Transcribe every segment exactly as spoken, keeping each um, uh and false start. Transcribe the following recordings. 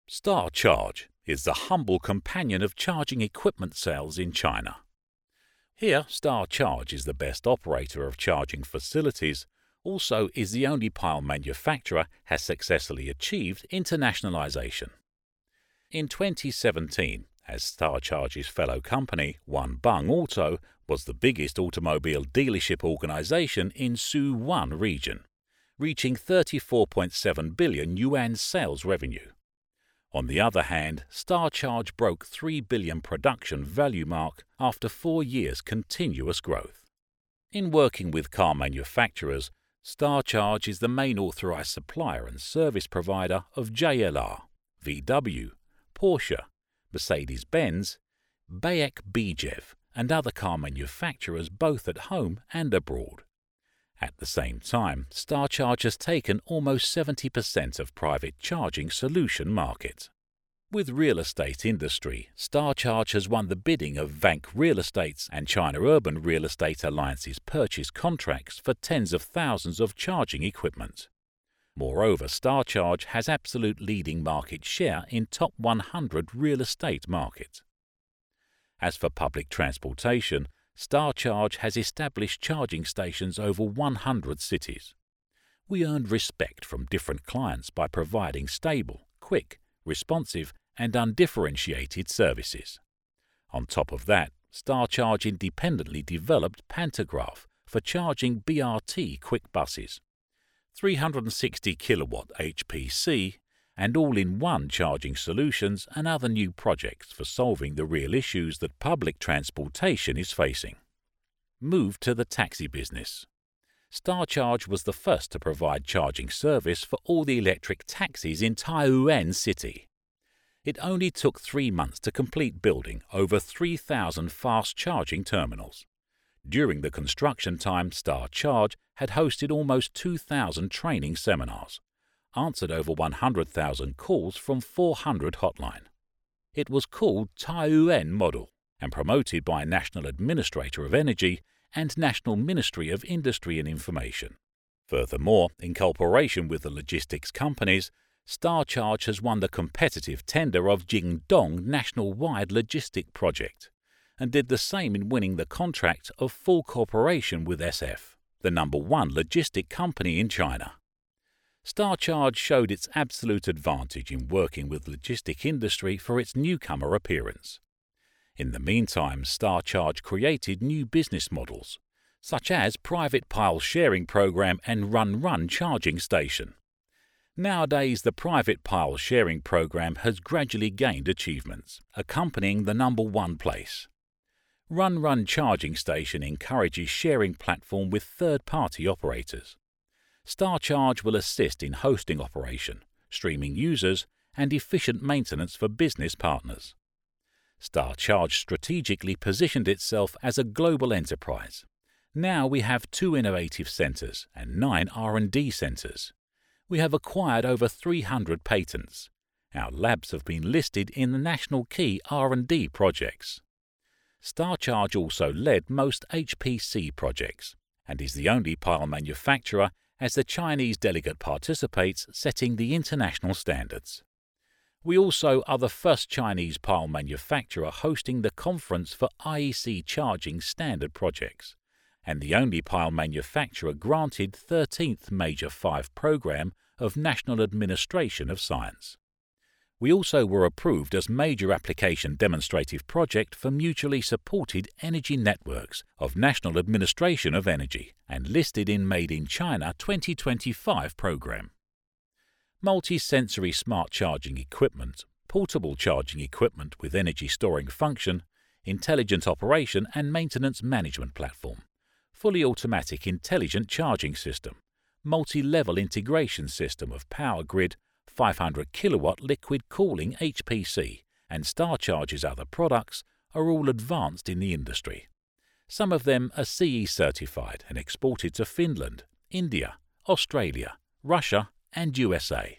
Star Charge is the humble companion of charging equipment sales in China. Here, Star Charge is the best operator of charging facilities, also is the only pile manufacturer has successfully achieved internationalization. In twenty seventeen, as Star Charge's fellow company, Wanbang Auto, was the biggest automobile dealership organization in Sichuan region, reaching thirty-four point seven billion yuan sales revenue. On the other hand, Star Charge broke three billion production value mark after four years' continuous growth. In working with car manufacturers, Star Charge is the main authorized supplier and service provider of J L R, V W, Porsche, Mercedes-Benz, Bayek Bijev, and other car manufacturers both at home and abroad. At the same time, Star Charge has taken almost seventy percent of private charging solution market. With real estate industry, Star Charge has won the bidding of Vanke Real Estate's and China Urban Real Estate Alliance's purchase contracts for tens of thousands of charging equipment. Moreover, Star Charge has absolute leading market share in top one hundred real estate market. As for public transportation, Star Charge has established charging stations over one hundred cities. We earned respect from different clients by providing stable, quick, responsive, and undifferentiated services. On top of that, Star Charge independently developed Pantograph for charging B R T quick buses, three hundred sixty kilowatt H P C, and all-in-one charging solutions and other new projects for solving the real issues that public transportation is facing. Move to the taxi business. Star Charge was the first to provide charging service for all the electric taxis in Taiyuan City. It only took three months to complete building over three thousand fast charging terminals. During the construction time, Star Charge had hosted almost two thousand training seminars, answered over one hundred thousand calls from four hundred hotline. It was called Taiyuan Model and promoted by National Administrator of Energy and National Ministry of Industry and Information. Furthermore, in cooperation with the logistics companies, Star Charge has won the competitive tender of Jingdong National-wide Logistic Project and did the same in winning the contract of full cooperation with S F, the number one logistic company in China. Star Charge showed its absolute advantage in working with logistic industry for its newcomer appearance. In the meantime, Star Charge created new business models, such as private pile sharing program and run-run charging station. Nowadays, the private pile sharing program has gradually gained achievements, accompanying the number one place. Run-run charging station encourages sharing platform with third-party operators. Star Charge will assist in hosting operation, streaming users, and efficient maintenance for business partners. Star Charge strategically positioned itself as a global enterprise. Now we have two innovative centers and nine R and D centers. We have acquired over three hundred patents. Our labs have been listed in the national key R and D projects. Star Charge also led most H P C projects and is the only pile manufacturer as the Chinese delegate participates, setting the international standards. We also are the first Chinese pile manufacturer hosting the conference for I E C charging standard projects, and the only pile manufacturer granted thirteenth Major five program of National Administration of Science. We also were approved as major application demonstrative project for mutually supported energy networks of National Administration of Energy and listed in Made in China twenty twenty-five program. Multi-sensory smart charging equipment, portable charging equipment with energy storing function, intelligent operation and maintenance management platform, fully automatic intelligent charging system, multi-level integration system of power grid, five hundred kilowatt liquid cooling H P C, and Star Charge's other products are all advanced in the industry. Some of them are C E certified and exported to Finland, India, Australia, Russia, and U S A.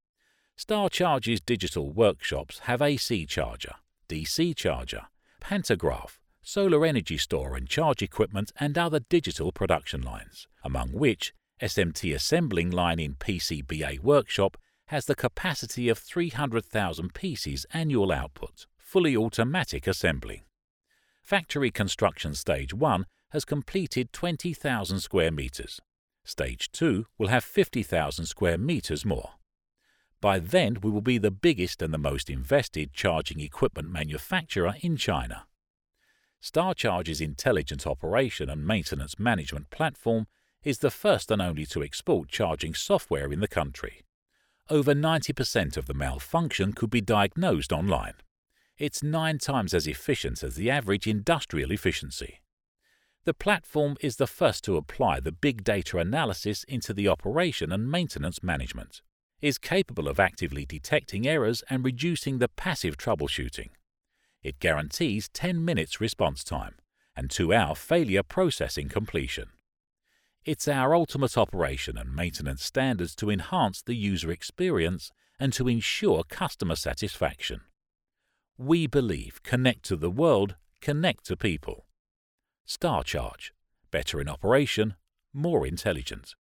Star Charge's digital workshops have A C charger, D C charger, pantograph, solar energy store and charge equipment and other digital production lines, among which S M T assembling line in P C B A workshop has the capacity of three hundred thousand pieces annual output, fully automatic assembly. Factory construction stage one has completed twenty thousand square meters. Stage two will have fifty thousand square meters more. By then, we will be the biggest and the most invested charging equipment manufacturer in China. StarCharge's intelligent operation and maintenance management platform is the first and only to export charging software in the country. Over ninety percent of the malfunction could be diagnosed online. It's nine times as efficient as the average industrial efficiency. The platform is the first to apply the big data analysis into the operation and maintenance management, is capable of actively detecting errors and reducing the passive troubleshooting. It guarantees ten minutes response time and two hour failure processing completion. It's our ultimate operation and maintenance standards to enhance the user experience and to ensure customer satisfaction. We believe connect to the world, connect to people. StarCharge. Better in operation, more intelligent.